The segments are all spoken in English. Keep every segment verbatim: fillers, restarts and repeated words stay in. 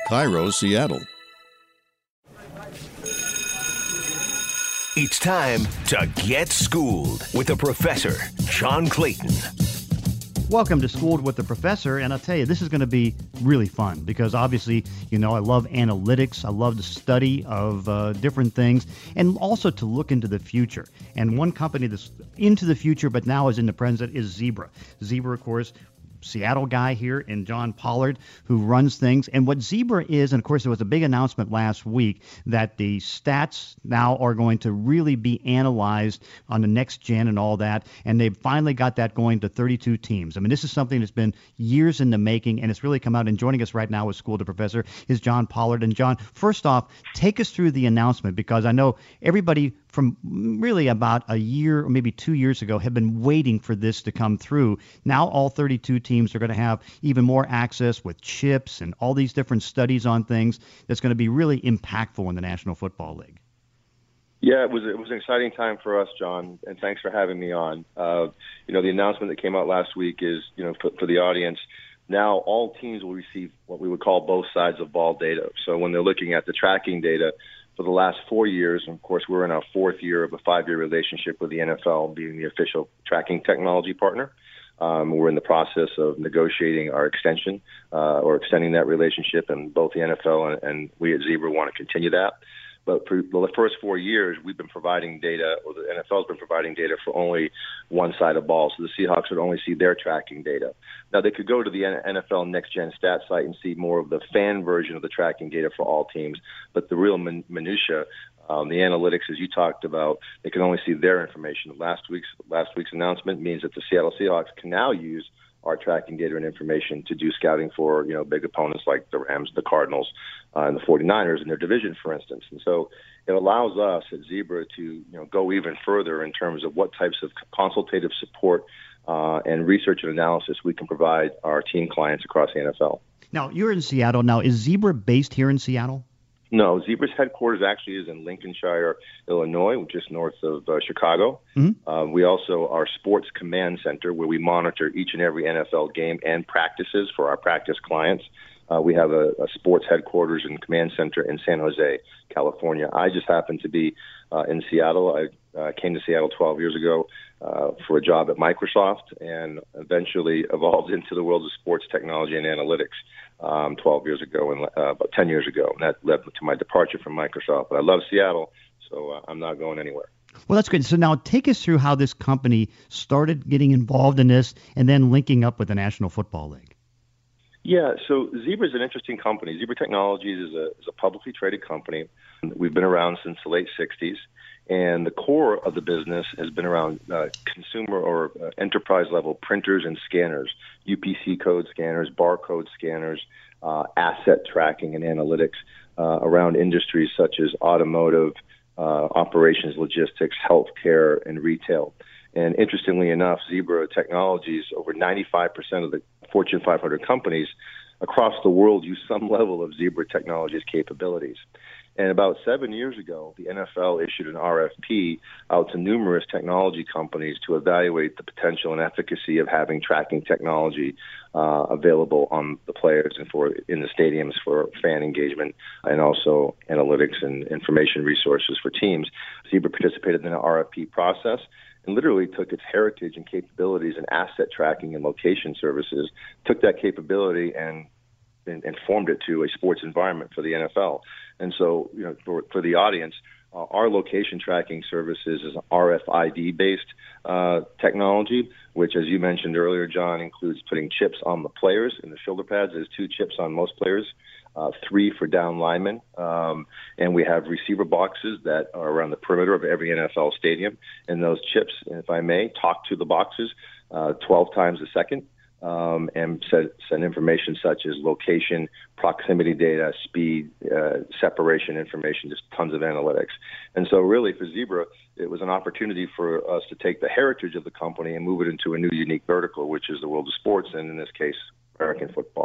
KIRO, Seattle. It's time to get schooled with the professor, John Clayton. Welcome to Schooled with the Professor, and I'll tell you, this is going to be really fun because obviously, you know, I love analytics. I love the study of uh, different things and also to look into the future. And one company that's into the future but now is in the present is Zebra. Zebra, of course, Seattle guy here, and John Pollard, who runs things. And what Zebra is, and of course there was a big announcement last week that the stats now are going to really be analyzed on the next gen and all that, and they've finally got that going to thirty-two teams. I mean, this is something that's been years in the making, and it's really come out. And joining us right now with School to Professor is John Pollard. And John, first off, take us through the announcement, because I know everybody from really about a year or maybe two years ago have been waiting for this to come through. Now all thirty-two teams are going to have even more access with chips and all these different studies on things that's going to be really impactful in the National Football League. Yeah, it was it was an exciting time for us, John, and thanks for having me on. Uh, you know, the announcement that came out last week is, you know, for, for the audience, now all teams will receive what we would call both sides of ball data. So when they're looking at the tracking data for the last four years, and of course we're in our fourth year of a five-year relationship with the N F L being the official tracking technology partner. Um, we're in the process of negotiating our extension uh, or extending that relationship, and both the N F L and, and we at Zebra want to continue that. But for the first four years, we've been providing data, or the N F L has been providing data for only one side of ball. So the Seahawks would only see their tracking data. Now, they could go to the N F L Next Gen Stat site and see more of the fan version of the tracking data for all teams. But the real min- minutia, um, the analytics, as you talked about, they can only see their information. Last week's last week's announcement means that the Seattle Seahawks can now use our tracking data and information to do scouting for, you know, big opponents like the Rams, the Cardinals, uh, and the forty-niners in their division, for instance. And so it allows us at Zebra to, you know, go even further in terms of what types of consultative support uh, and research and analysis we can provide our team clients across the N F L. Now, you're in Seattle. Now, is Zebra based here in Seattle? No, Zebra's headquarters actually is in Lincolnshire, Illinois, just north of uh, Chicago. Mm-hmm. Uh, we also are Sports Command Center, where we monitor each and every N F L game and practices for our practice clients. Uh, we have a, a sports headquarters and command center in San Jose, California. I just happen to be uh, in Seattle. I uh, came to Seattle twelve years ago uh, for a job at Microsoft, and eventually evolved into the world of sports technology and analytics um, twelve years ago, and uh, about ten years ago. And that led to my departure from Microsoft. But I love Seattle, so uh, I'm not going anywhere. Well, that's good. So now take us through how this company started getting involved in this and then linking up with the National Football League. Yeah, so Zebra is an interesting company. Zebra Technologies is a, is a publicly traded company. We've been around since the late sixties, and the core of the business has been around uh, consumer or uh, enterprise-level printers and scanners, U P C code scanners, barcode scanners, uh, asset tracking and analytics uh, around industries such as automotive, uh, operations, logistics, healthcare, and retail. And interestingly enough, Zebra Technologies, over ninety-five percent of the Fortune five hundred companies across the world use some level of Zebra Technologies capabilities. And about seven years ago, the N F L issued an R F P out to numerous technology companies to evaluate the potential and efficacy of having tracking technology uh, available on the players and for in the stadiums for fan engagement, and also analytics and information resources for teams. Zebra participated in the R F P process and literally took its heritage and capabilities in asset tracking and location services, took that capability and and, and formed it to a sports environment for the N F L. And so, you know, for, for the audience, uh, our location tracking services is R F I D-based uh, technology, which, as you mentioned earlier, John, includes putting chips on the players in the shoulder pads. There's two chips on most players, uh, three for down linemen, um, and we have receiver boxes that are around the perimeter of every N F L stadium. And those chips, if I may, talk to the boxes uh, twelve times a second. Um, and send, send information such as location, proximity data, speed, uh, separation information, just tons of analytics. And so really for Zebra, it was an opportunity for us to take the heritage of the company and move it into a new unique vertical, which is the world of sports, and in this case, American football.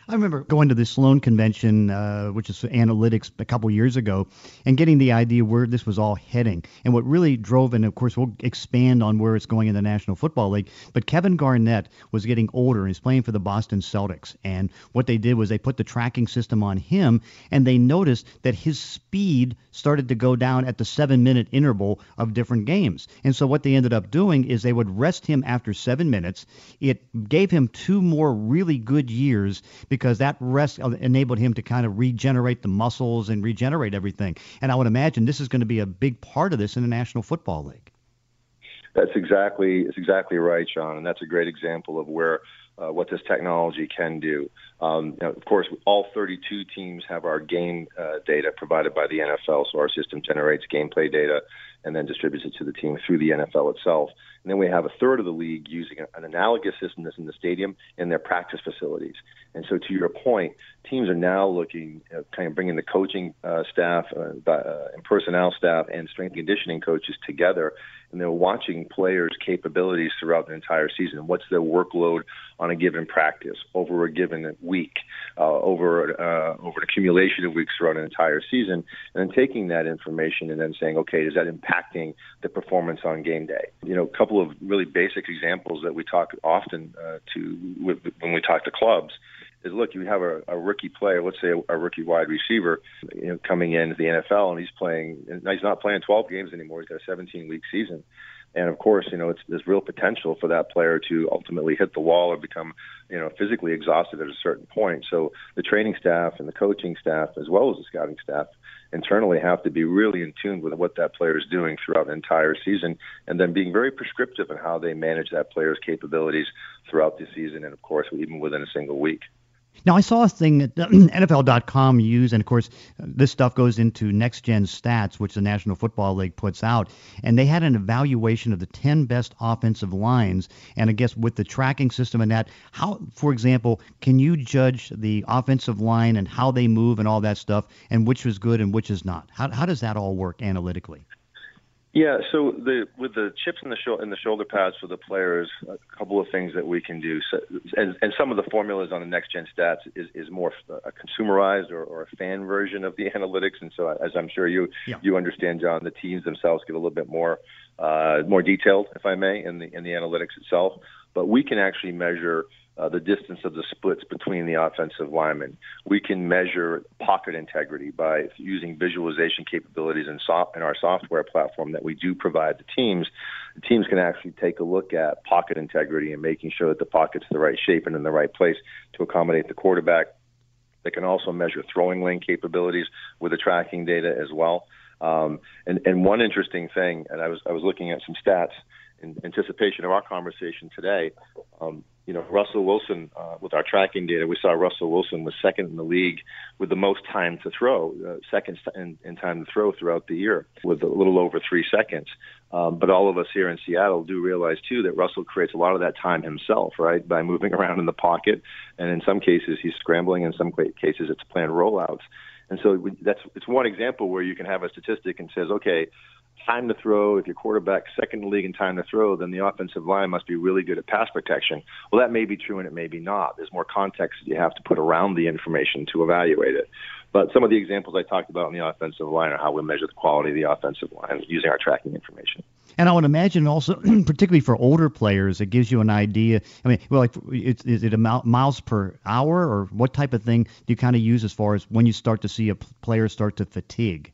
I remember going to the Sloan Convention, uh, which is analytics, a couple years ago, and getting the idea where this was all heading. And what really drove, and of course we'll expand on where it's going in the National Football League, but Kevin Garnett was getting older and he's playing for the Boston Celtics. And what they did was they put the tracking system on him, and they noticed that his speed started to go down at the seven-minute interval of different games. And so what they ended up doing is they would rest him after seven minutes. It gave him two more really good years because that rest enabled him to kind of regenerate the muscles and regenerate everything. And I would imagine this is going to be a big part of this in the National Football League. That's exactly it's exactly right, Sean, and that's a great example of where uh, what this technology can do. Um, you know, of course, all thirty-two teams have our game uh, data provided by the N F L, so our system generates gameplay data and then distributes it to the team through the N F L itself. And then we have a third of the league using an analogous system that's in the stadium in their practice facilities. And so to your point, teams are now looking at kind of bringing the coaching uh, staff uh, uh, and personnel staff and strength and conditioning coaches together, and they're watching players' capabilities throughout the entire season. What's their workload on a given practice, over a given week, uh, over uh, over an accumulation of weeks throughout an entire season, and then taking that information and then saying, okay, is that impacting the performance on game day? You know, a couple of really basic examples that we talk often uh, to with, when we talk to clubs is, look, you have a, a rookie player, let's say a, a rookie wide receiver, you know, coming into the N F L, and he's playing, and he's not playing twelve games anymore. He's got a seventeen-week season. And of course, you know, it's, there's real potential for that player to ultimately hit the wall or become, you know, physically exhausted at a certain point. So the training staff and the coaching staff, as well as the scouting staff, internally have to be really in tune with what that player is doing throughout the entire season, and then being very prescriptive in how they manage that player's capabilities throughout the season, and of course, even within a single week. Now, I saw a thing that N F L dot com used, and of course, this stuff goes into Next Gen Stats, which the National Football League puts out, and they had an evaluation of the ten best offensive lines, and I guess with the tracking system and that, how, for example, can you judge the offensive line and how they move and all that stuff, and which is good and which is not? How, how does that all work analytically? Yeah, so the with the chips in the sho- in the shoulder pads for the players, a couple of things that we can do, so, and, and some of the formulas on the Next Gen Stats is, is more a consumerized or, or a fan version of the analytics, and so as I'm sure you yeah. you understand, John, the teams themselves get a little bit more uh, more detailed, if I may, in the in the analytics itself. But we can actually measure Uh, the distance of the splits between the offensive linemen. We can measure pocket integrity by using visualization capabilities in, soft, in our software platform that we do provide to teams. The teams can actually take a look at pocket integrity and making sure that the pocket's the right shape and in the right place to accommodate the quarterback. They can also measure throwing lane capabilities with the tracking data as well. Um, and, and one interesting thing, and I was I was looking at some stats in anticipation of our conversation today. Um, you know, Russell Wilson, uh, with our tracking data, we saw Russell Wilson was second in the league with the most time to throw, uh, second in, in time to throw throughout the year with a little over three seconds. Um, but all of us here in Seattle do realize, too, that Russell creates a lot of that time himself, right, by moving around in the pocket. And in some cases, he's scrambling. In some cases, it's planned rollouts. And so that's it's one example where you can have a statistic and says, okay, time to throw, if your quarterback's second in the league in time to throw, then the offensive line must be really good at pass protection. Well, that may be true and it may be not. There's more context that you have to put around the information to evaluate it. But some of the examples I talked about in the offensive line are how we measure the quality of the offensive line using our tracking information. And I would imagine also, particularly for older players, it gives you an idea. I mean, well, like, it's, is it a miles per hour, or what type of thing do you kind of use as far as when you start to see a player start to fatigue?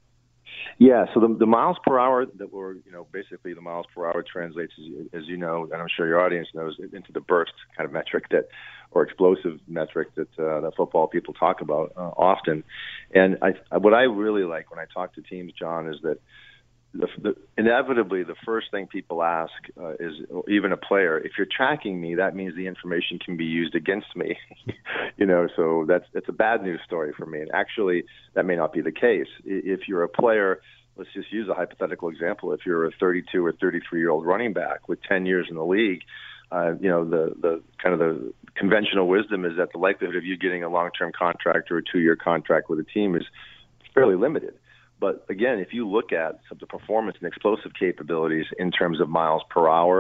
Yeah, so the, the miles per hour that we're, you know, basically the miles per hour translates, as, as you know, and I'm sure your audience knows, into the burst kind of metric that, or explosive metric that uh, that football people talk about uh, often. And I, what I really like when I talk to teams, John, is that The, the, inevitably, the first thing people ask uh, is, even a player, if you're tracking me, that means the information can be used against me. you know, so that's that's a bad news story for me. And actually, that may not be the case. If you're a player, let's just use a hypothetical example. If you're a thirty-two or thirty-three-year-old running back with ten years in the league, uh, you know, the, the kind of the conventional wisdom is that the likelihood of you getting a long-term contract or a two-year contract with a team is fairly limited. But again, if you look at some of the performance and explosive capabilities in terms of miles per hour,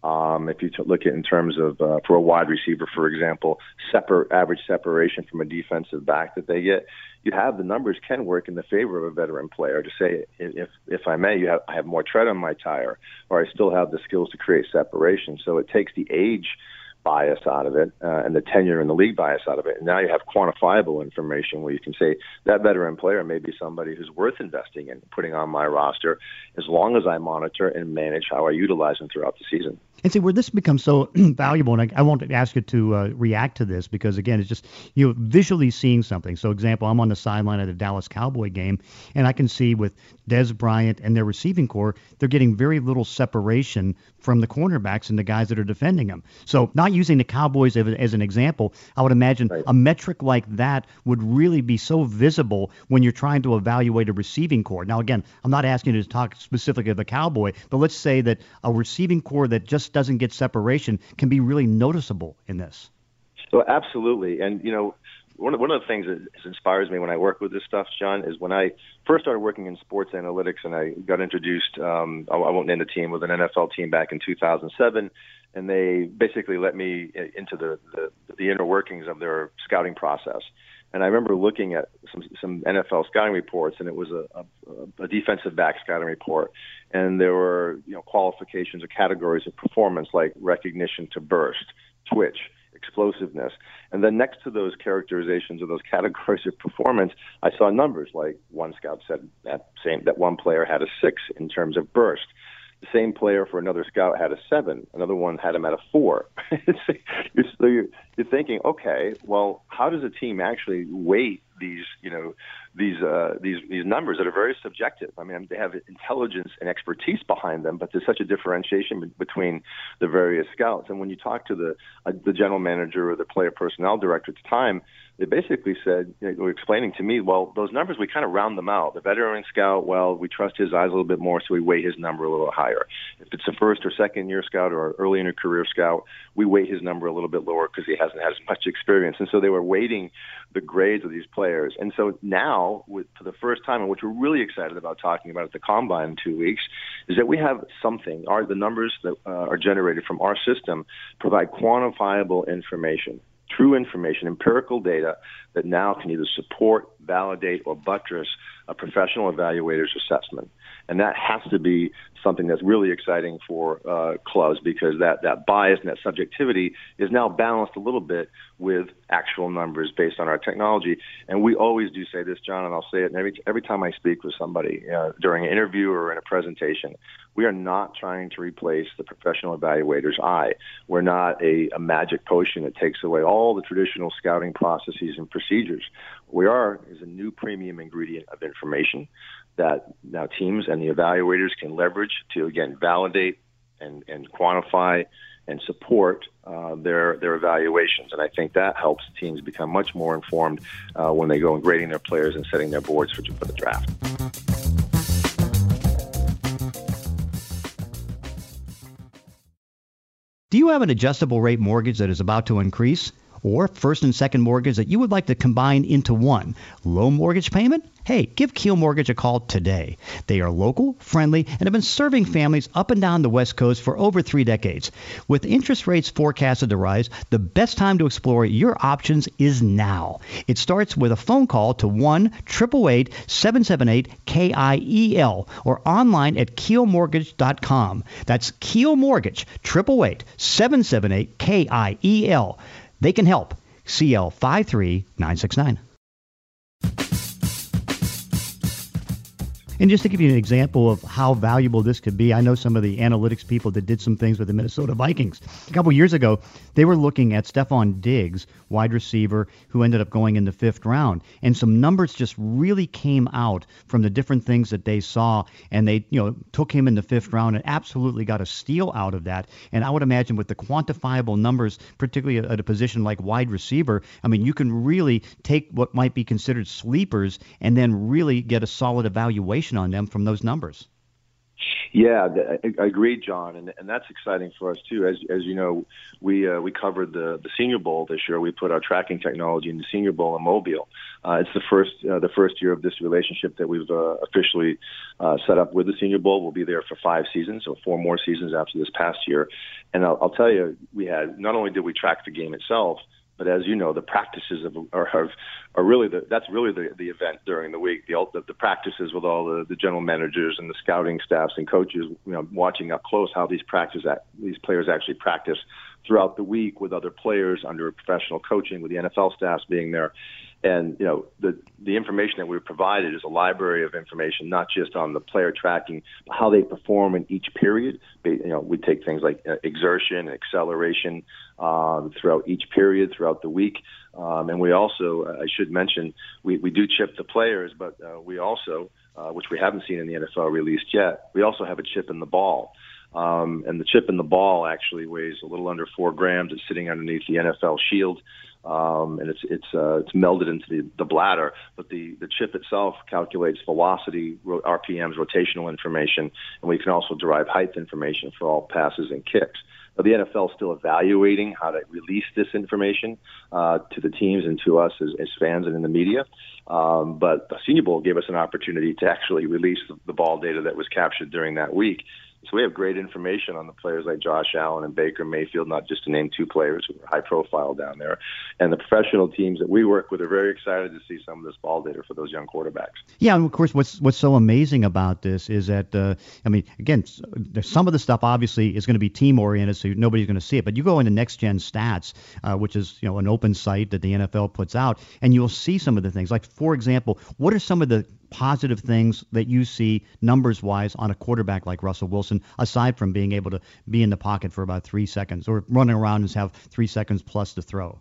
Um, if you t- look at in terms of, uh, for a wide receiver, for example, separ- average separation from a defensive back that they get, you have the numbers can work in the favor of a veteran player to say, if if I may, you have I have more tread on my tire, or I still have the skills to create separation. So it takes the age bias out of it uh, and the tenure in the league bias out of it. And now you have quantifiable information where you can say that veteran player may be somebody who's worth investing in, putting on my roster, as long as I monitor and manage how I utilize them throughout the season. And see, where this becomes so valuable, and I, I won't ask you to uh, react to this because, again, it's just, you know, visually seeing something. So, example, I'm on the sideline at a Dallas Cowboy game, and I can see with Dez Bryant and their receiving core, they're getting very little separation from the cornerbacks and the guys that are defending them. So, not using the Cowboys as, as an example, I would imagine right. a metric like that would really be so visible when you're trying to evaluate a receiving core. Now, again, I'm not asking you to talk specifically of the Cowboy, but let's say that a receiving core that just doesn't get separation can be really noticeable in this. So absolutely. And, you know, one of, one of the things that inspires me when I work with this stuff, John, is when I first started working in sports analytics and I got introduced, um, I won't name the team, with an N F L team back in two thousand seven. And they basically let me into the, the, the inner workings of their scouting process. And I remember looking at some, some N F L scouting reports, and it was a, a, a defensive back scouting report. And there were, you know, qualifications or categories of performance like recognition to burst, twitch, explosiveness. And then next to those characterizations of those categories of performance, I saw numbers like one scout said that same that one player had a six in terms of burst. The same player for another scout had a seven. Another one had him at a four. you're, so you're, you're thinking, okay, well, how does a team actually weight these, you know, these uh, these these numbers that are very subjective? I mean, they have intelligence and expertise behind them, but there's such a differentiation between the various scouts. And when you talk to the uh, the general manager or the player personnel director at the time, they basically said, you know, they were explaining to me, well, those numbers, we kind of round them out. The veteran scout, well, we trust his eyes a little bit more, so we weight his number a little higher. If it's a first or second year scout or early in a career scout, we weight his number a little bit lower because he hasn't had as much experience. And so they were weighting the grades of these players. And so now, with, for the first time, and which we're really excited about talking about at the Combine in two weeks, is that we have something. Our, the numbers that uh, are generated from our system provide quantifiable information, true information, empirical data that now can either support, validate, or buttress a professional evaluator's assessment. And that has to be something that's really exciting for uh, clubs, because that, that bias and that subjectivity is now balanced a little bit with actual numbers based on our technology. And we always do say this, John, and I'll say it every, every time I speak with somebody uh, during an interview or in a presentation. We are not trying to replace the professional evaluator's eye. We're not a, a magic potion that takes away all the traditional scouting processes and procedures. What we are is a new premium ingredient of information that now teams and the evaluators can leverage to, again, validate and, and quantify and support uh, their their evaluations. And I think that helps teams become much more informed uh, when they go and grading their players and setting their boards for, for the draft. Do you have an adjustable rate mortgage that is about to increase? Or first and second mortgage that you would like to combine into one? Low mortgage payment? Hey, give Keel Mortgage a call today. They are local, friendly, and have been serving families up and down the West Coast for over three decades. With interest rates forecasted to rise, the best time to explore your options is now. It starts with a phone call to one eight eight eight, seven seven eight, K I E L or online at keel mortgage dot com. That's Keel Mortgage, eight eight eight, seven seven eight, K I E L. They can help. C L five three nine six nine. And just to give you an example of how valuable this could be, I know some of the analytics people that did some things with the Minnesota Vikings. A couple years ago, they were looking at Stephon Diggs, wide receiver, who ended up going in the fifth round. And some numbers just really came out from the different things that they saw. And they, you know, took him in the fifth round and absolutely got a steal out of that. And I would imagine with the quantifiable numbers, particularly at a position like wide receiver, I mean, you can really take what might be considered sleepers and then really get a solid evaluation on them from those numbers. Yeah, I, I agree, John, and and that's exciting for us too. As as you know, we uh, we covered the the Senior Bowl this year. We put our tracking technology in the Senior Bowl in Mobile. Uh, it's the first uh, the first year of this relationship that we've uh, officially uh, set up with the Senior Bowl. We'll be there for five seasons, so four more seasons after this past year. And I'll, I'll tell you, we had not only did we track the game itself, but as you know, the practices of, are, are, are really the, that's really the, the event during the week. The, the, the practices with all the, the general managers and the scouting staffs and coaches, you know, watching up close how these practice these players actually practice throughout the week with other players under professional coaching, with the N F L staffs being there. And, you know, the the information that we provided is a library of information, not just on the player tracking, but how they perform in each period. You know, we take things like exertion, acceleration um, throughout each period, throughout the week. Um, and we also, I should mention, we, we do chip the players, but uh, we also, uh, which we haven't seen in the N F L released yet, we also have a chip in the ball. Um, and the chip in the ball actually weighs a little under four grams. It's sitting underneath the N F L shield. Um, and it's it's uh, it's melded into the, the bladder, but the, the chip itself calculates velocity, R P Ms, rotational information, and we can also derive height information for all passes and kicks. But the N F L is still evaluating how to release this information uh, to the teams and to us as, as fans and in the media. Um, but the Senior Bowl gave us an opportunity to actually release the, the ball data that was captured during that week. So we have great information on the players like Josh Allen and Baker Mayfield, not just to name two players who are high profile down there. And the professional teams that we work with are very excited to see some of this ball data for those young quarterbacks. Yeah, and of course, what's what's so amazing about this is that, uh, I mean, again, some of the stuff obviously is going to be team oriented, so nobody's going to see it. But you go into Next Gen Stats, uh, which is you know an open site that the N F L puts out, and you'll see some of the things. Like, for example, what are some of the positive things that you see numbers-wise on a quarterback like Russell Wilson, aside from being able to be in the pocket for about three seconds or running around and have three seconds plus to throw?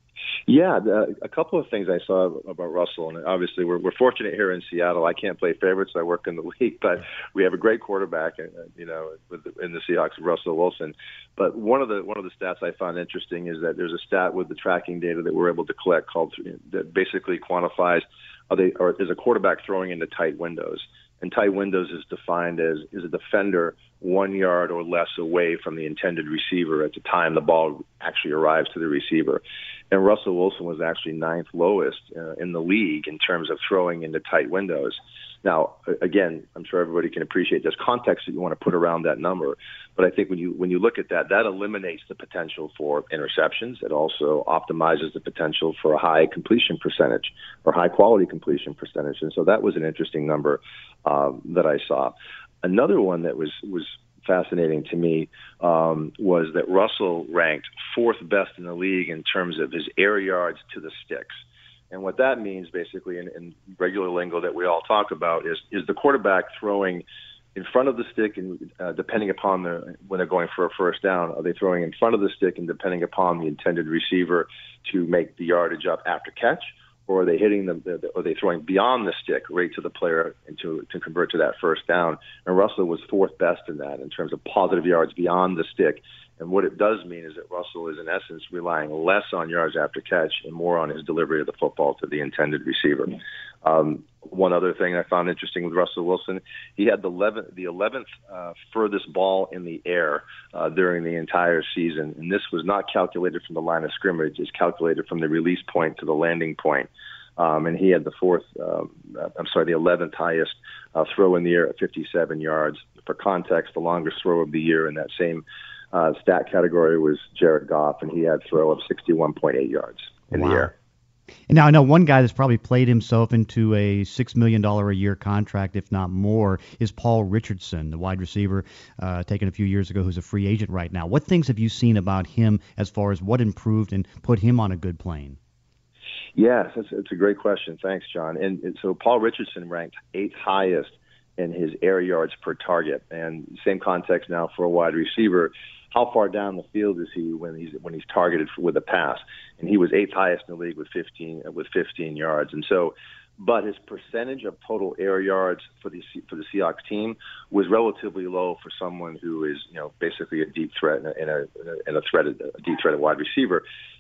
Yeah, the, a couple of things I saw about Russell, and obviously we're, we're fortunate here in Seattle. I can't play favorites; I work in the league, but we have a great quarterback, you know, with the, in the Seahawks, Russell Wilson. But one of the one of the stats I found interesting is that there's a stat with the tracking data that we're able to collect called that basically quantifies are they or is a quarterback throwing into tight windows. And tight windows is defined as is a defender one yard or less away from the intended receiver at the time the ball actually arrives to the receiver. And Russell Wilson was actually ninth lowest uh, in the league in terms of throwing into tight windows. Now, again, I'm sure everybody can appreciate there's context that you want to put around that number. But I think when you when you look at that, that eliminates the potential for interceptions. It also optimizes the potential for a high completion percentage or high quality completion percentage. And so that was an interesting number um, that I saw. Another one that was was fascinating to me um, was that Russell ranked fourth best in the league in terms of his air yards to the sticks. And what that means, basically, in, in regular lingo that we all talk about, is is the quarterback throwing in front of the stick, and uh, depending upon the when they're going for a first down, are they throwing in front of the stick, and depending upon the intended receiver to make the yardage up after catch, or are they hitting them? The, are they throwing beyond the stick right to the player and to to convert to that first down? And Russell was fourth best in that in terms of positive yards beyond the stick. And what it does mean is that Russell is, in essence, relying less on yards after catch and more on his delivery of the football to the intended receiver. Um, one other thing I found interesting with Russell Wilson, he had the eleventh, the eleventh uh, furthest ball in the air uh, during the entire season. And this was not calculated from the line of scrimmage. It's calculated from the release point to the landing point. Um, and he had the fourth, um, I'm sorry, the eleventh highest uh, throw in the air at fifty-seven yards. For context, the longest throw of the year in that same Uh, stat category was Jared Goff, and he had a throw of sixty-one point eight yards in wow. the air. And now I know one guy that's probably played himself into a six million dollars a year contract, if not more, is Paul Richardson, the wide receiver uh, taken a few years ago, who's a free agent right now. What things have you seen about him as far as what improved and put him on a good plane? Yes, it's, it's a great question. Thanks, John. And, and so Paul Richardson ranked eighth highest in his air yards per target. And same context now for a wide receiver. How far down the field is he when he's when he's targeted for, with a pass? And he was eighth highest in the league with fifteen with fifteen yards. And so, but his percentage of total air yards for the for the Seahawks team was relatively low for someone who is you know basically a deep threat and a, and a, and a threated a deep threated wide receiver.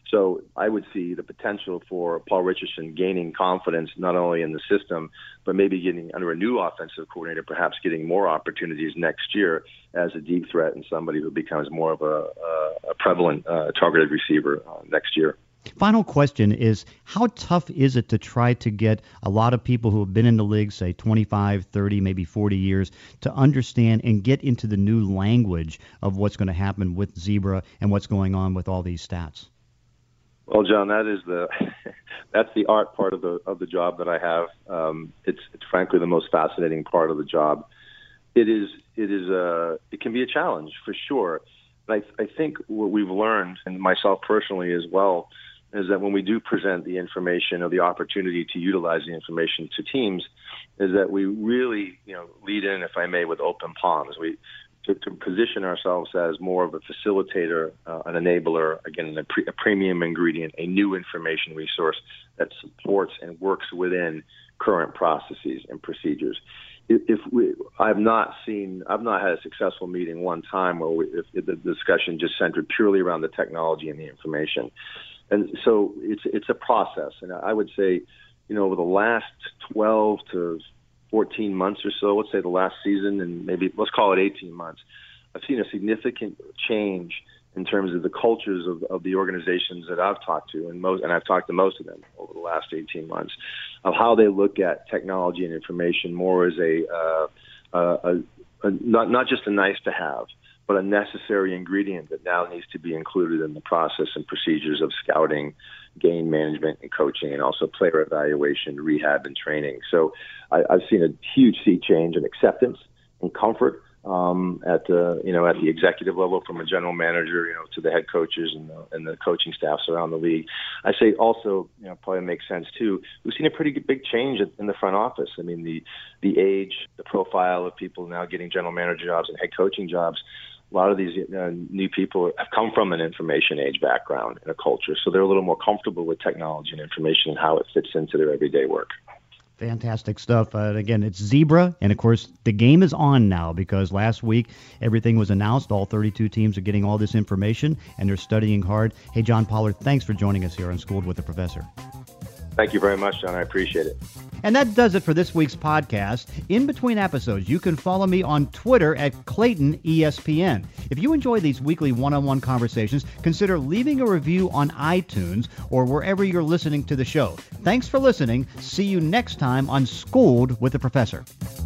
So I would see the potential for Paul Richardson gaining confidence not only in the system, but maybe getting under a new offensive coordinator, perhaps getting more opportunities next year as a deep threat and somebody who becomes more of a, a prevalent uh, targeted receiver uh, next year. Final question is, how tough is it to try to get a lot of people who have been in the league, say twenty-five, thirty, maybe forty years, to understand and get into the new language of what's going to happen with Zebra and what's going on with all these stats? Well, John, that is the that's the art part of the of the job that I have. Um, it's it's frankly the most fascinating part of the job. It is it is a it can be a challenge for sure. And I I think what we've learned, and myself personally as well, is that when we do present the information or the opportunity to utilize the information to teams, is that we really, you know, lead in, if I may, with open palms. We to, to position ourselves as more of a facilitator, uh, an enabler, again, a, pre, a premium ingredient, a new information resource that supports and works within current processes and procedures. If, if we, I've not seen, I've not had a successful meeting one time where we, if, if the discussion just centered purely around the technology and the information. And so it's it's a process. And I would say, you know, over the last twelve to fourteen months or so, let's say the last season, and maybe let's call it eighteen months, I've seen a significant change in terms of the cultures of, of the organizations that I've talked to, and most, and I've talked to most of them over the last eighteen months, of how they look at technology and information more as a, uh, a, a, a not not just a nice to have, but a necessary ingredient that now needs to be included in the process and procedures of scouting, game management, and coaching, and also player evaluation, rehab, and training. So I, I've seen a huge sea change in acceptance and comfort um, at the you know at the executive level, from a general manager, you know, to the head coaches and the, and the coaching staffs around the league. I say also, you know, probably makes sense too. We've seen a pretty big change in the front office. I mean, the the age, the profile of people now getting general manager jobs and head coaching jobs. A lot of these uh, new people have come from an information age background and a culture, so they're a little more comfortable with technology and information and how it fits into their everyday work. Fantastic stuff. Uh, again, it's Zebra, and of course, the game is on now because last week everything was announced. All thirty-two teams are getting all this information, and they're studying hard. Hey, John Pollard, thanks for joining us here on Schooled with the Professor. Thank you very much, John. I appreciate it. And that does it for this week's podcast. In between episodes, you can follow me on Twitter at Clayton E S P N. If you enjoy these weekly one-on-one conversations, consider leaving a review on iTunes or wherever you're listening to the show. Thanks for listening. See you next time on Schooled with the Professor.